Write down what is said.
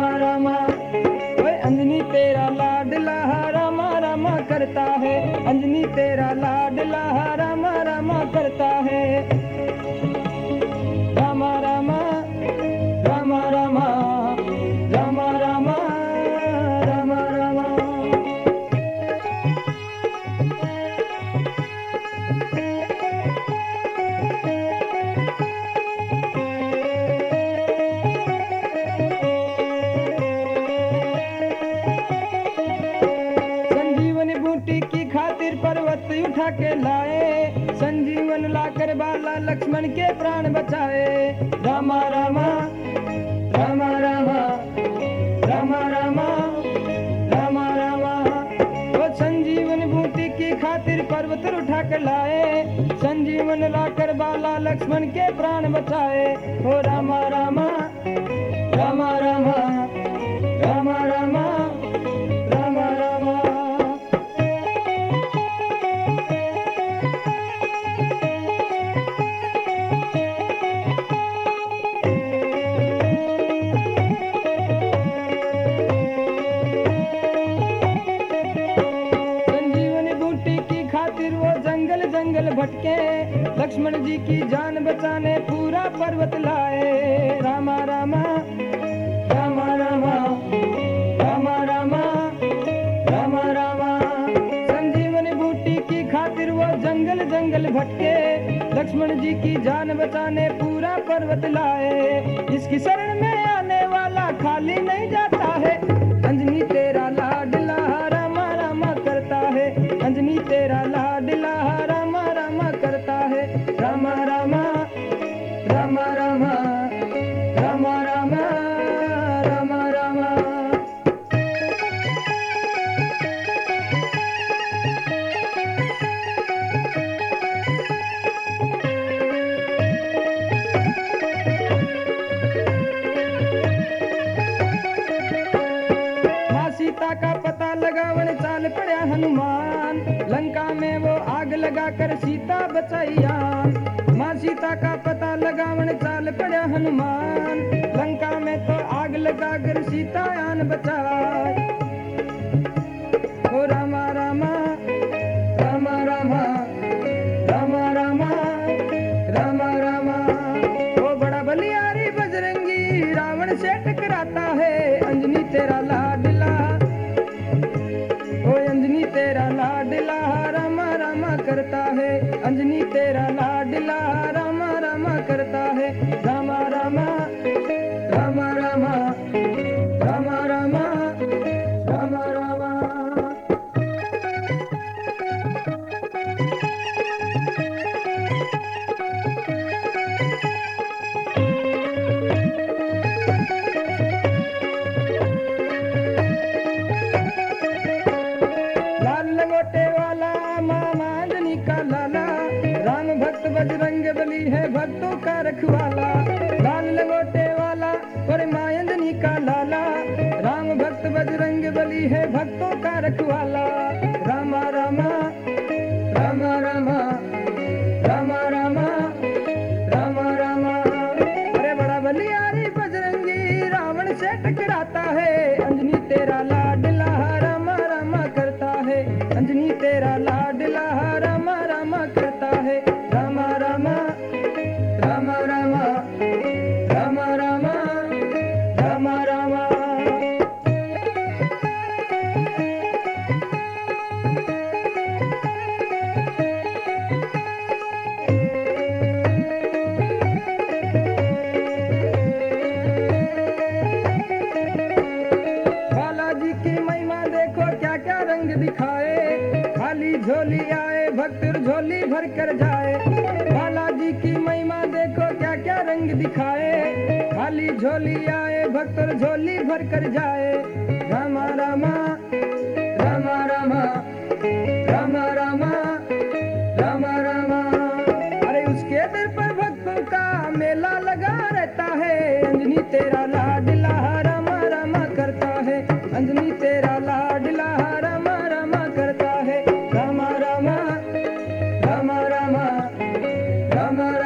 रामा रामा। ओए अंजनी तेरा लाडला रामा रामा करता है, अंजनी तेरा लाडला रामा रामा करता है। रामा रामा रामा रामा रामा रामा रामा रामा। संजीवन बूटी की खातिर पर्वत उठा के लाए, संजीवन लाकर बाला लक्ष्मण के प्राण बचाए। रामा रामा रामा रामा रामा रामा रामा रामा। वो संजीवन बूटी की खातिर पर्वत उठा के लाए, संजीवन लाकर बाला लक्ष्मण के प्राण बचाए। ओ रामा रामा रामा रामा रामा रामा रामा रामा। संजीवनी बूटी की खातिर वो जंगल जंगल भटके, लक्ष्मण जी की जान बचाने पूरा पर्वत लाए। रामा रामा रामा रामा रामा रामा रामा रामा। संजीवनी बूटी की खातिर वो जंगल जंगल भटके, लक्ष्मण जी की जान बचाने पूरा पर्वत लाए। इसकी शरण में आने वाला खाली नहीं जाता है, अंजनी तेरा लाडला रामा रामा करता है, अंजनी तेरा लाडला रामा रामा करता है। रामा रामा रामा रामा रामा रामा रामा रामा। माँ सीता का पता लगावन चाल पड़ा हनुमान, लंका में वो आग लगाकर सीता बचाइयान। माँ सीता का पता लगावन चाल पड़ा हनुमान, लंका में तो आग लगाकर सीता आन बचाए। ओ रामा रामा रामा रामा रामा रामा रामा रामा। ओ बड़ा बलियारी बजरंगी रावण से टकराता है, अंजनी तेरा लाडला। ओ अंजनी तेरा लाडला रामा रामा करता है, अंजनी तेरा लाडला रामा रामा करता है। रामा रामा रामा रामा रामा रामा रामा रामा। लाल लंगोटे वाला मामा अंजनी का लाला, राम भक्त बजरंग बली है भक्तों का रखवाला। लाल लंगोटे वाला और माँ अंजनी का लाला, राम भक्त बजरंग बली है भक्तों का रखवाला। रामा रामा रामा रामा रामा रामा रामा रामा। अरे बड़ा बलियारी बजरंगी रावण से टकराता है, अंजनी तेरा लाडला रामा रामा करता है, अंजनी तेरा लाडला रामा रामा करता है। रामा रामा रामा रामा रामा रामा रामा रामा। बालाजी की महिमा देखो क्या क्या रंग दिखाए, खाली झोली आए भक्त झोली भर कर जाए। बालाजी की महिमा देखो क्या क्या रंग दिखाए, खाली झोली आए भक्त झोली भर कर जाए। रामा रामा रामा रामा रामा रामा रामा रामा। अरे उसके दर पर भक्तों का मेला लगा रहता है, अंजनी तेरा लाडला रामा रामा करता है, अंजनी तेरा लाडला रामा रामा करता है। रामा रामा रामा रामा रामा